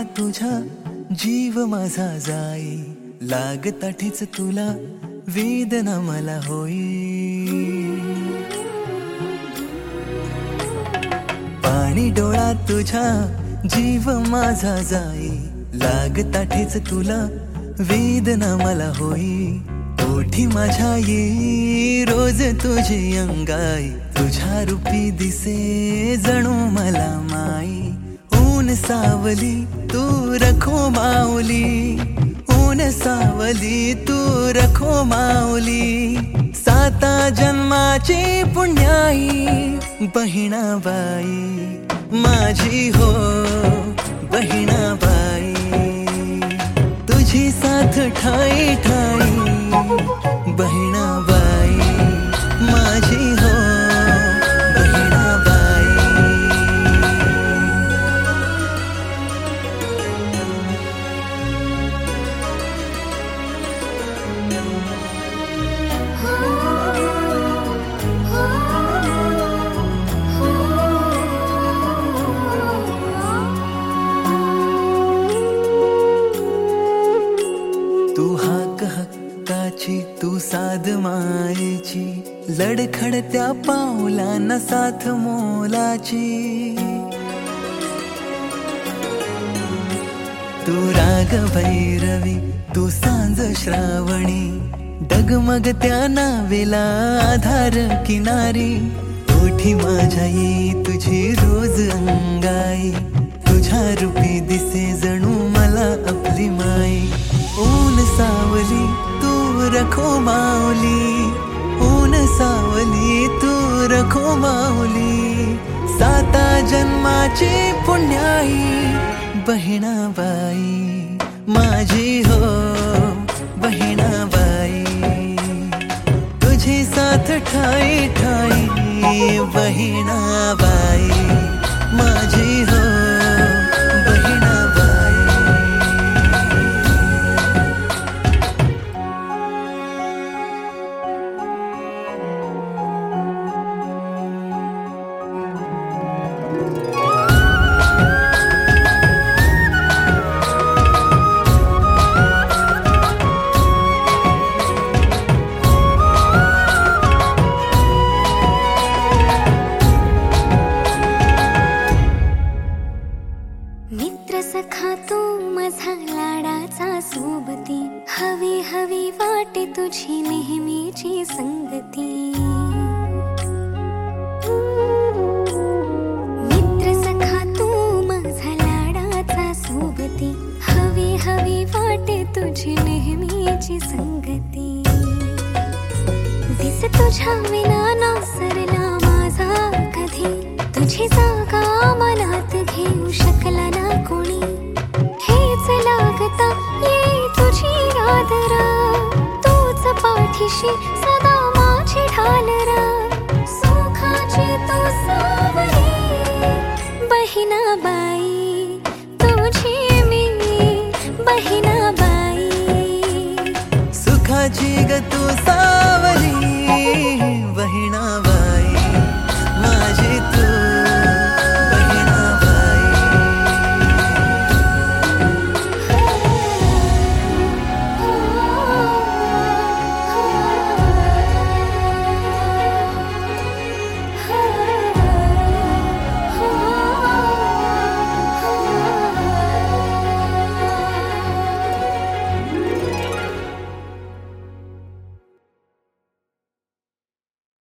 तुझा जीव माझा जाई, लागता ठेच तुला वेदना मला होई. पाणी डोळ्यात तुझ्या जीव माझा जाई, लागता ठेच तुला वेदना मला होई. ओठी माझ्या येई रोज तुझी अंगाई, तुझ्या रूपी दिसे जणू मला माई. ऊन सावली तू रखो माऊली, ऊन सावली तू रखो माऊली. साता जन्माची पुण्याई बहिणाबाई माझी हो बहिणाबाई. तुझी साथ ठाई ठाई बहिणाबाई माझी हो बहिणाबाई. तू हाक हक्काची, तू साध मायेची, लडखडत्या पावलांना साथ मोलाची. तू राग भैरवी, तू सांज श्रावणी, डगमगत्या नावेला आधार किनारी. ओठी माझ्या येई तुझी रोज अंगाई, तुझ्या रूपी दिसे जणू मला आपली माई. ऊन सावली तू रखो माऊली, ऊन सावली तू रखो माऊली. साता जन्माची पुण्याई बहिणाबाई माझी हो बहिणाबाई. तुझी साथ ठाई ठाई बहिणाबाई माझी हो बहिणाबाई. मित्र सखा तू माझा लाडाचा सोबती, हवी हवी वाटे तुझी नेहमीची संगती. मित्र सखा तू माझा लाडाचा सोबती, हवी हवी वाटे तुझी नेहमीची संगती. दिस तुझ्या विना ना सरला माझा कधी, तुझी जागा मनात घेऊ शकला ना कोणी. हेच लागता ये तुझी राधरा, तूच पाठीशी सदा माझी ढालरा. सुखाची तू सावली बहिणाबाई, तुझी मी बहिणाबाई. सुखाची ग तू